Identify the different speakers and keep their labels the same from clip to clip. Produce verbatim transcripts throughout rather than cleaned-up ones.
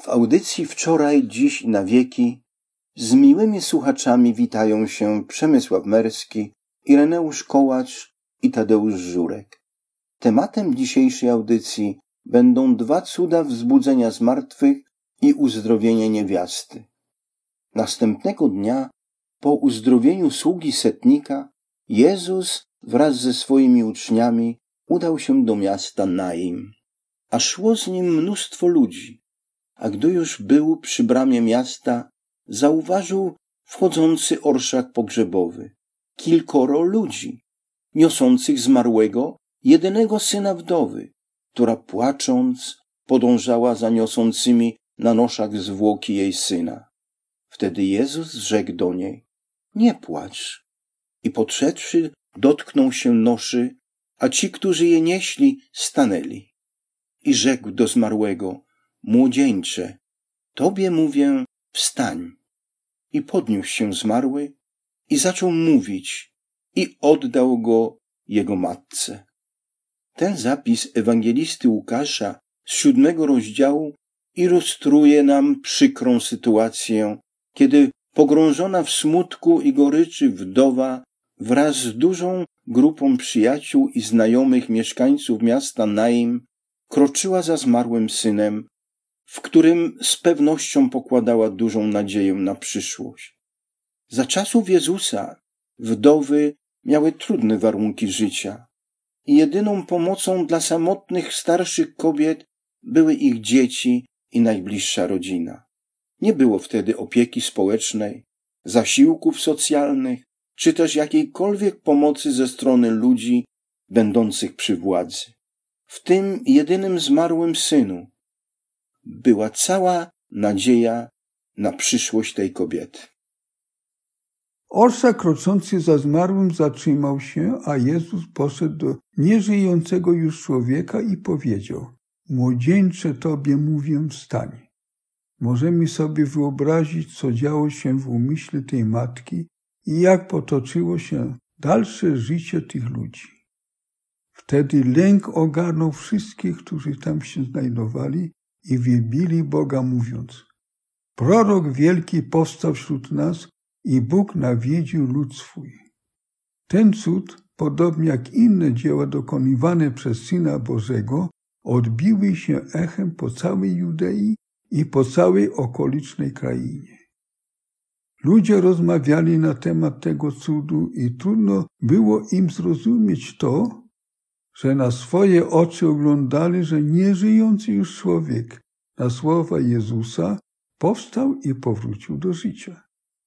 Speaker 1: W audycji Wczoraj, Dziś i na wieki z miłymi słuchaczami witają się Przemysław Merski, Ireneusz Kołacz i Tadeusz Żurek. Tematem dzisiejszej audycji będą dwa cuda wzbudzenia zmartwych i uzdrowienie niewiasty. Następnego dnia, po uzdrowieniu sługi setnika, Jezus wraz ze swoimi uczniami udał się do miasta Naim, a szło z nim mnóstwo ludzi. A gdy już był przy bramie miasta, zauważył wchodzący orszak pogrzebowy, kilkoro ludzi, niosących zmarłego, jedynego syna wdowy, która płacząc podążała za niosącymi na noszach zwłoki jej syna. Wtedy Jezus rzekł do niej: nie płacz. I podszedłszy, dotknął się noszy, a ci, którzy je nieśli, stanęli. I rzekł do zmarłego: młodzieńcze, tobie mówię, wstań. I podniósł się zmarły i zaczął mówić i oddał go jego matce. Ten zapis ewangelisty Łukasza z siódmego rozdziału ilustruje nam przykrą sytuację, kiedy pogrążona w smutku i goryczy wdowa wraz z dużą grupą przyjaciół i znajomych mieszkańców miasta Naim kroczyła za zmarłym synem, w którym z pewnością pokładała dużą nadzieję na przyszłość. Za czasów Jezusa wdowy miały trudne warunki życia i jedyną pomocą dla samotnych starszych kobiet były ich dzieci i najbliższa rodzina. Nie było wtedy opieki społecznej, zasiłków socjalnych, czy też jakiejkolwiek pomocy ze strony ludzi będących przy władzy. W tym jedynym zmarłym synu była cała nadzieja na przyszłość tej kobiety.
Speaker 2: Orszak kroczący za zmarłym zatrzymał się, a Jezus poszedł do nieżyjącego już człowieka i powiedział: młodzieńcze, tobie mówię, wstań. Możemy sobie wyobrazić, co działo się w umyśle tej matki i jak potoczyło się dalsze życie tych ludzi. Wtedy lęk ogarnął wszystkich, którzy tam się znajdowali i wielbili Boga, mówiąc: prorok wielki powstał wśród nas i Bóg nawiedził lud swój. Ten cud, podobnie jak inne dzieła dokonywane przez Syna Bożego, odbiły się echem po całej Judei i po całej okolicznej krainie. Ludzie rozmawiali na temat tego cudu i trudno było im zrozumieć to, że na swoje oczy oglądali, że nieżyjący już człowiek na słowa Jezusa powstał i powrócił do życia.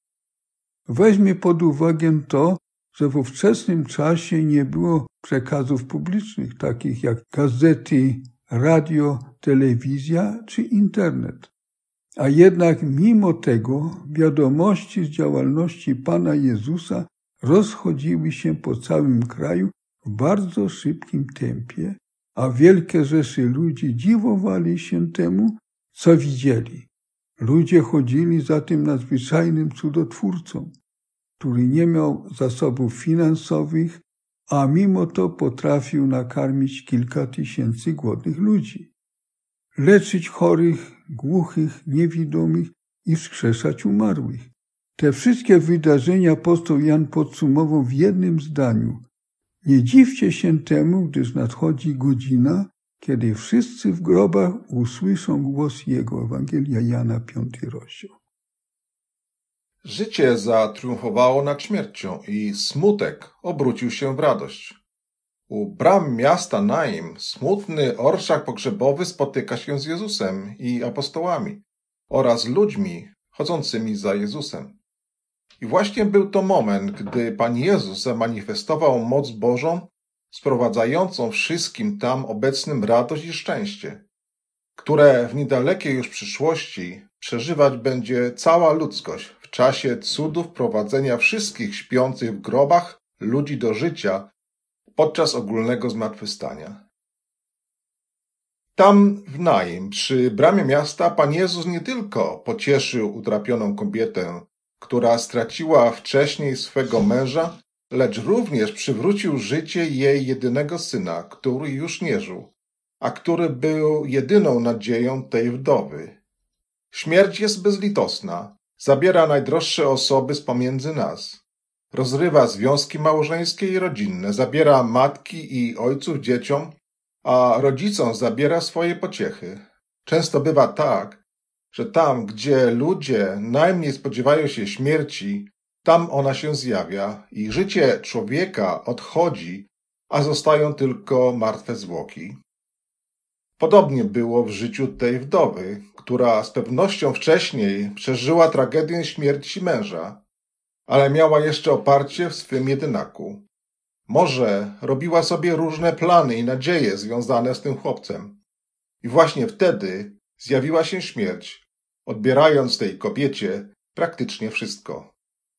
Speaker 2: Weźmy pod uwagę to, że w ówczesnym czasie nie było przekazów publicznych, takich jak gazety, radio, telewizja czy internet. A jednak mimo tego wiadomości z działalności Pana Jezusa rozchodziły się po całym kraju w bardzo szybkim tempie, a wielkie rzesze ludzi dziwowali się temu, co widzieli. Ludzie chodzili za tym nadzwyczajnym cudotwórcą, który nie miał zasobów finansowych, a mimo to potrafił nakarmić kilka tysięcy głodnych ludzi, leczyć chorych, głuchych, niewidomych i wskrzeszać umarłych. Te wszystkie wydarzenia apostoł Jan podsumował w jednym zdaniu: nie dziwcie się temu, gdyż nadchodzi godzina, kiedy wszyscy w grobach usłyszą głos Jego. Ewangelia Jana, piąty rozdział.
Speaker 3: Życie zatriumfowało nad śmiercią i smutek obrócił się w radość. U bram miasta Naim smutny orszak pogrzebowy spotyka się z Jezusem i apostołami oraz ludźmi chodzącymi za Jezusem. I właśnie był to moment, gdy Pan Jezus zamanifestował moc Bożą, sprowadzającą wszystkim tam obecnym radość i szczęście, które w niedalekiej już przyszłości przeżywać będzie cała ludzkość w czasie cudów prowadzenia wszystkich śpiących w grobach ludzi do życia podczas ogólnego zmartwychwstania. Tam w Naim, przy bramie miasta, Pan Jezus nie tylko pocieszył utrapioną kobietę, która straciła wcześniej swego męża, lecz również przywrócił życie jej jedynego syna, który już nie żył, a który był jedyną nadzieją tej wdowy. Śmierć jest bezlitosna, zabiera najdroższe osoby z pomiędzy nas. Rozrywa związki małżeńskie i rodzinne, zabiera matki i ojców dzieciom, a rodzicom zabiera swoje pociechy. Często bywa tak, że tam, gdzie ludzie najmniej spodziewają się śmierci, tam ona się zjawia i życie człowieka odchodzi, a zostają tylko martwe zwłoki. Podobnie było w życiu tej wdowy, która z pewnością wcześniej przeżyła tragedię śmierci męża, ale miała jeszcze oparcie w swym jedynaku. Może robiła sobie różne plany i nadzieje związane z tym chłopcem. I właśnie wtedy zjawiła się śmierć, odbierając tej kobiecie praktycznie wszystko.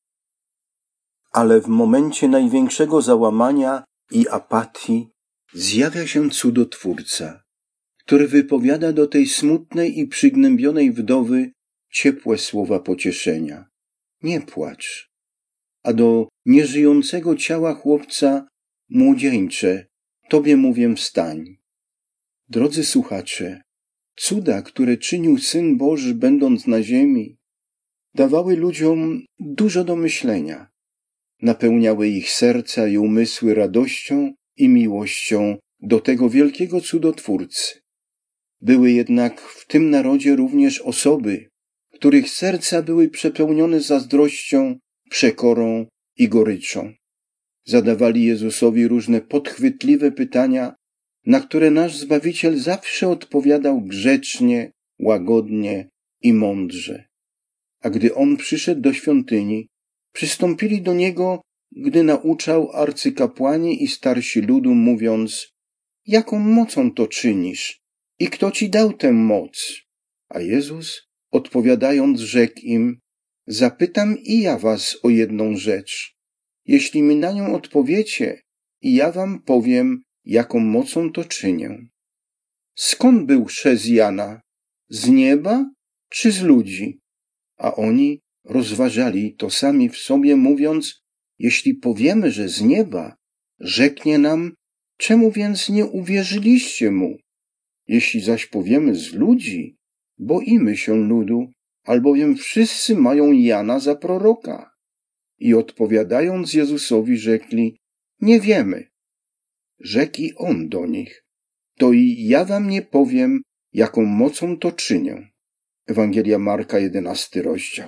Speaker 1: Ale w momencie największego załamania i apatii zjawia się cudotwórca, który wypowiada do tej smutnej i przygnębionej wdowy ciepłe słowa pocieszenia. Nie płacz. A do nieżyjącego ciała chłopca: młodzieńcze, tobie mówię, wstań. Drodzy słuchacze, cuda, które czynił Syn Boży, będąc na ziemi, dawały ludziom dużo do myślenia. Napełniały ich serca i umysły radością i miłością do tego wielkiego cudotwórcy. Były jednak w tym narodzie również osoby, których serca były przepełnione zazdrością, przekorą i goryczą. Zadawali Jezusowi różne podchwytliwe pytania, na które nasz Zbawiciel zawsze odpowiadał grzecznie, łagodnie i mądrze. A gdy On przyszedł do świątyni, przystąpili do Niego, gdy nauczał arcykapłani i starsi ludu, mówiąc: jaką mocą to czynisz i kto ci dał tę moc? A Jezus, odpowiadając, rzekł im: zapytam i ja was o jedną rzecz. Jeśli mi na nią odpowiecie, i ja wam powiem, jaką mocą to czynię. Skąd był chrzest Jana? Z nieba czy z ludzi? A oni rozważali to sami w sobie, mówiąc: jeśli powiemy, że z nieba, rzeknie nam: czemu więc nie uwierzyliście mu? Jeśli zaś powiemy z ludzi, boimy się ludu, albowiem wszyscy mają Jana za proroka. I odpowiadając Jezusowi, rzekli: nie wiemy. Rzekł i On do nich: to i ja wam nie powiem, jaką mocą to czynię. Ewangelia Marka, jedenasty rozdział.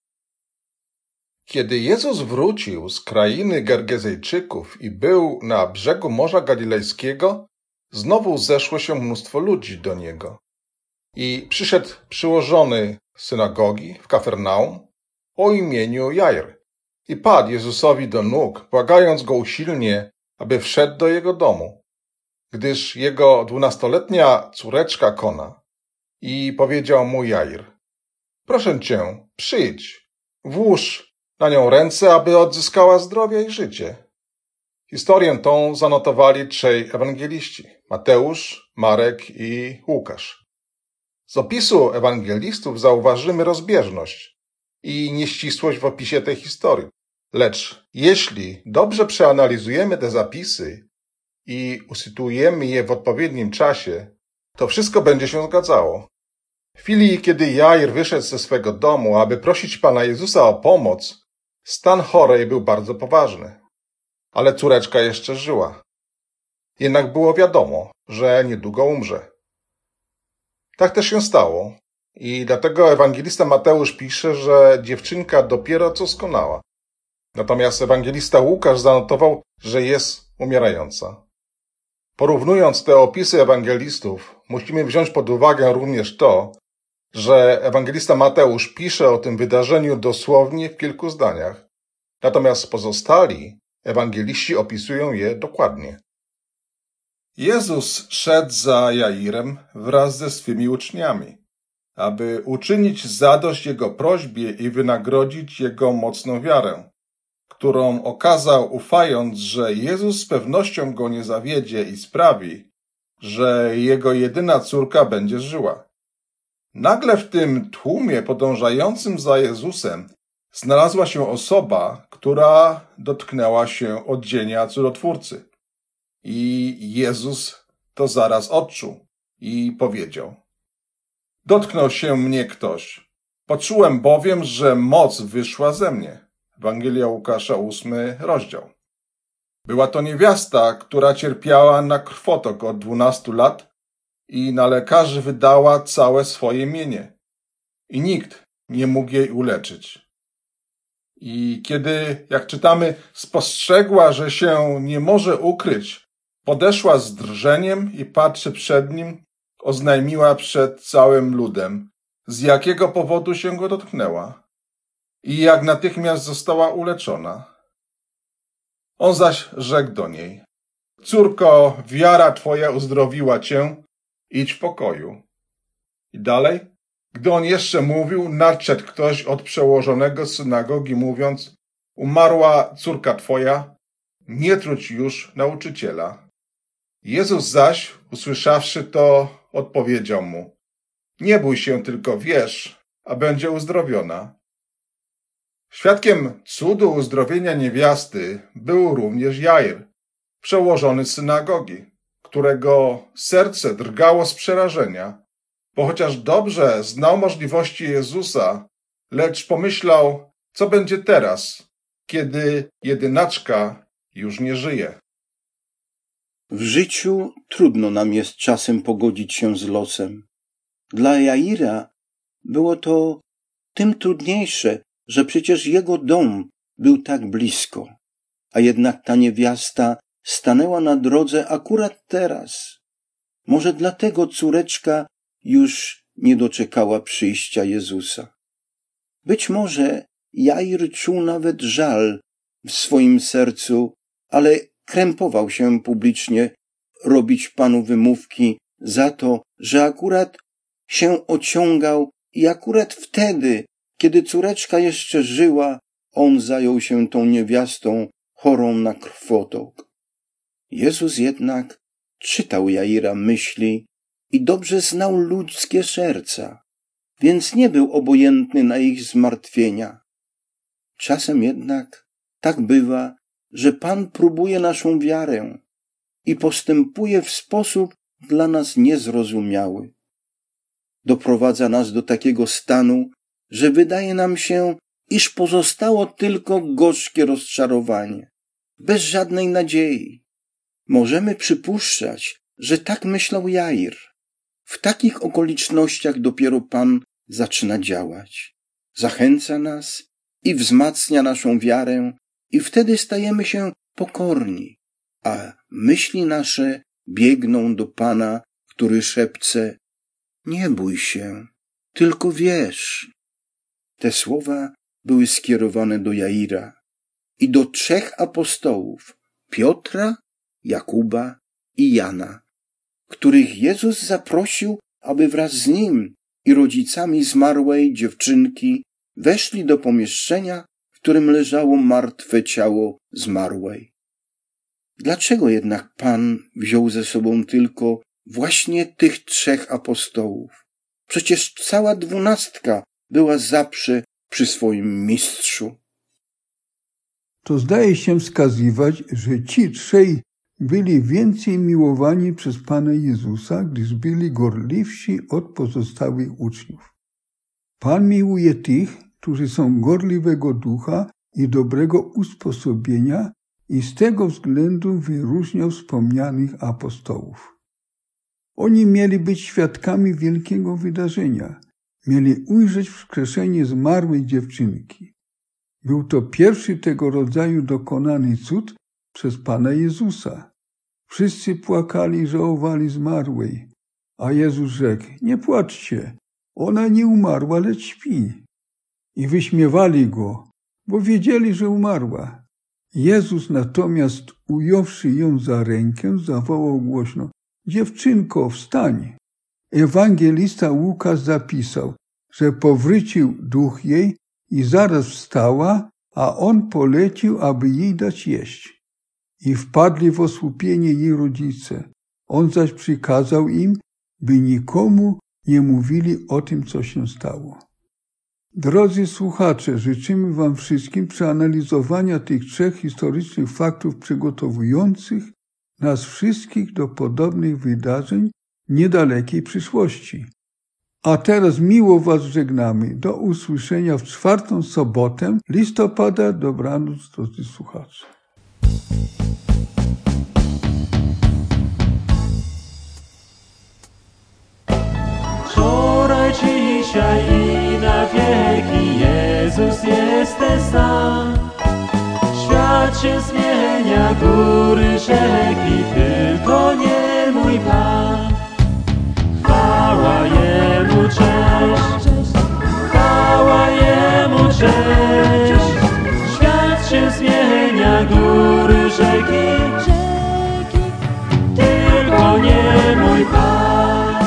Speaker 3: Kiedy Jezus wrócił z krainy Gergezejczyków i był na brzegu Morza Galilejskiego, znowu zeszło się mnóstwo ludzi do Niego. I przyszedł przyłożony synagogi w Kafarnaum o imieniu Jair i padł Jezusowi do nóg, błagając Go usilnie, aby wszedł do jego domu, gdyż jego dwunastoletnia córeczka kona. I powiedział mu Jair: proszę Cię, przyjdź, włóż na nią ręce, aby odzyskała zdrowie i życie. Historię tą zanotowali trzej ewangeliści: Mateusz, Marek i Łukasz. Z opisu ewangelistów zauważymy rozbieżność i nieścisłość w opisie tej historii. Lecz jeśli dobrze przeanalizujemy te zapisy i usytuujemy je w odpowiednim czasie, to wszystko będzie się zgadzało. W chwili, kiedy Jair wyszedł ze swego domu, aby prosić Pana Jezusa o pomoc, stan chorej był bardzo poważny, ale córeczka jeszcze żyła. Jednak było wiadomo, że niedługo umrze. Tak też się stało i dlatego ewangelista Mateusz pisze, że dziewczynka dopiero co skonała. Natomiast ewangelista Łukasz zanotował, że jest umierająca. Porównując te opisy ewangelistów, musimy wziąć pod uwagę również to, że ewangelista Mateusz pisze o tym wydarzeniu dosłownie w kilku zdaniach, natomiast pozostali ewangeliści opisują je dokładnie. Jezus szedł za Jairem wraz ze swymi uczniami, aby uczynić zadość jego prośbie i wynagrodzić jego mocną wiarę, którą okazał, ufając, że Jezus z pewnością go nie zawiedzie i sprawi, że jego jedyna córka będzie żyła. Nagle w tym tłumie podążającym za Jezusem znalazła się osoba, która dotknęła się odzienia cudotwórcy. I Jezus to zaraz odczuł i powiedział: Dotknął się mnie ktoś. Poczułem bowiem, że moc wyszła ze mnie. Ewangelia Łukasza, ósmy rozdział. Była to niewiasta, która cierpiała na krwotok od dwunastu lat i na lekarzy wydała całe swoje mienie. I nikt nie mógł jej uleczyć. I kiedy, jak czytamy, spostrzegła, że się nie może ukryć, podeszła z drżeniem i patrzy przed nim, oznajmiła przed całym ludem, z jakiego powodu się go dotknęła i jak natychmiast została uleczona. On zaś rzekł do niej: córko, wiara twoja uzdrowiła cię, idź w pokoju. I dalej, gdy on jeszcze mówił, nadszedł ktoś od przełożonego z synagogi, mówiąc: umarła córka twoja, nie trudź już nauczyciela. Jezus zaś, usłyszawszy to, odpowiedział mu: nie bój się, tylko wierz, a będzie uzdrowiona. Świadkiem cudu uzdrowienia niewiasty był również Jair, przełożony z synagogi, którego serce drgało z przerażenia, bo chociaż dobrze znał możliwości Jezusa, lecz pomyślał, co będzie teraz, kiedy jedynaczka już nie żyje.
Speaker 1: W życiu trudno nam jest czasem pogodzić się z losem. Dla Jaira było to tym trudniejsze, że przecież jego dom był tak blisko, a jednak ta niewiasta stanęła na drodze akurat teraz. Może dlatego córeczka już nie doczekała przyjścia Jezusa. Być może Jair czuł nawet żal w swoim sercu, ale krępował się publicznie robić Panu wymówki za to, że akurat się ociągał i akurat wtedy, kiedy córeczka jeszcze żyła, on zajął się tą niewiastą chorą na krwotok. Jezus jednak czytał Jaira myśli i dobrze znał ludzkie serca, więc nie był obojętny na ich zmartwienia. Czasem jednak tak bywa, że Pan próbuje naszą wiarę i postępuje w sposób dla nas niezrozumiały. Doprowadza nas do takiego stanu, że wydaje nam się, iż pozostało tylko gorzkie rozczarowanie, bez żadnej nadziei. Możemy przypuszczać, że tak myślał Jair. W takich okolicznościach dopiero Pan zaczyna działać. Zachęca nas i wzmacnia naszą wiarę i wtedy stajemy się pokorni, a myśli nasze biegną do Pana, który szepce: nie bój się, tylko wierz. Te słowa były skierowane do Jaira i do trzech apostołów, Piotra, Jakuba i Jana, których Jezus zaprosił, aby wraz z nim i rodzicami zmarłej dziewczynki weszli do pomieszczenia, w którym leżało martwe ciało zmarłej. Dlaczego jednak Pan wziął ze sobą tylko właśnie tych trzech apostołów? Przecież cała dwunastka była zawsze przy swoim mistrzu.
Speaker 2: To zdaje się wskazywać, że ci trzej byli więcej miłowani przez Pana Jezusa, gdyż byli gorliwsi od pozostałych uczniów. Pan miłuje tych, którzy są gorliwego ducha i dobrego usposobienia, i z tego względu wyróżniał wspomnianych apostołów. Oni mieli być świadkami wielkiego wydarzenia. Mieli ujrzeć wskrzeszenie zmarłej dziewczynki. Był to pierwszy tego rodzaju dokonany cud przez Pana Jezusa. Wszyscy płakali i żałowali zmarłej, a Jezus rzekł: nie płaczcie, ona nie umarła, lecz śpi. I wyśmiewali go, bo wiedzieli, że umarła. Jezus natomiast, ująwszy ją za rękę, zawołał głośno: dziewczynko, wstań. Ewangelista Łukasz zapisał, że powrócił duch jej i zaraz wstała, a on polecił, aby jej dać jeść. I wpadli w osłupienie jej rodzice. On zaś przykazał im, by nikomu nie mówili o tym, co się stało. Drodzy słuchacze, życzymy wam wszystkim przeanalizowania tych trzech historycznych faktów przygotowujących nas wszystkich do podobnych wydarzeń w niedalekiej przyszłości. A teraz miło Was żegnamy. Do usłyszenia w czwartą sobotę listopada. Dobranoc, drodzy słuchacze.
Speaker 4: Wczoraj, dzisiaj i na wieki Jezus jest ten sam. Świat się zmienia, góry, rzeki, tylko nie mój Pan. Chwała Jemu, cześć, chwała Jemu, cześć. Świat się zmienia, góry, rzeki, tylko nie mój Pan.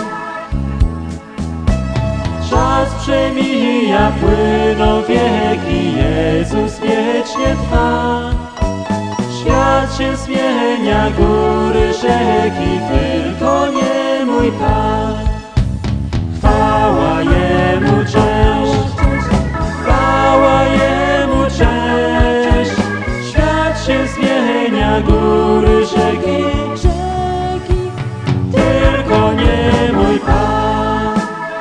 Speaker 4: Czas przemija, płyną wieki, Jezus wiecznie trwa. Świat się zmienia, góry, rzeki, tylko nie mój Pan. Chwała Jemu, cześć, chwała Jemu, cześć. Świat się zmienia, góry, rzeki, tylko nie mój Pan.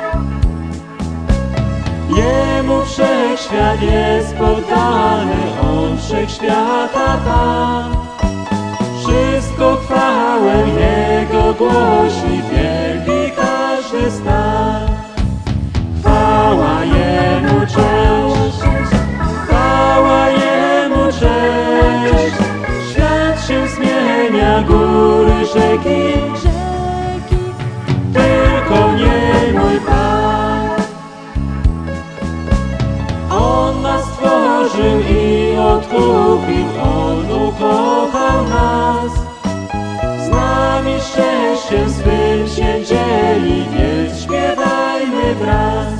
Speaker 4: Jemu wszechświat jest poddany, On wszechświata Pan. Wszystko chwałę Jego głosi, wielki każdy stan. Chwała Jemu, cześć, chwała Jemu, cześć. Świat się zmienia, góry, rzeki, tylko nie mój Pan. On nas stworzył i odkupił, On ukochał nas. Z nami szczęściem swym się dzieli, więc śpiewajmy wraz.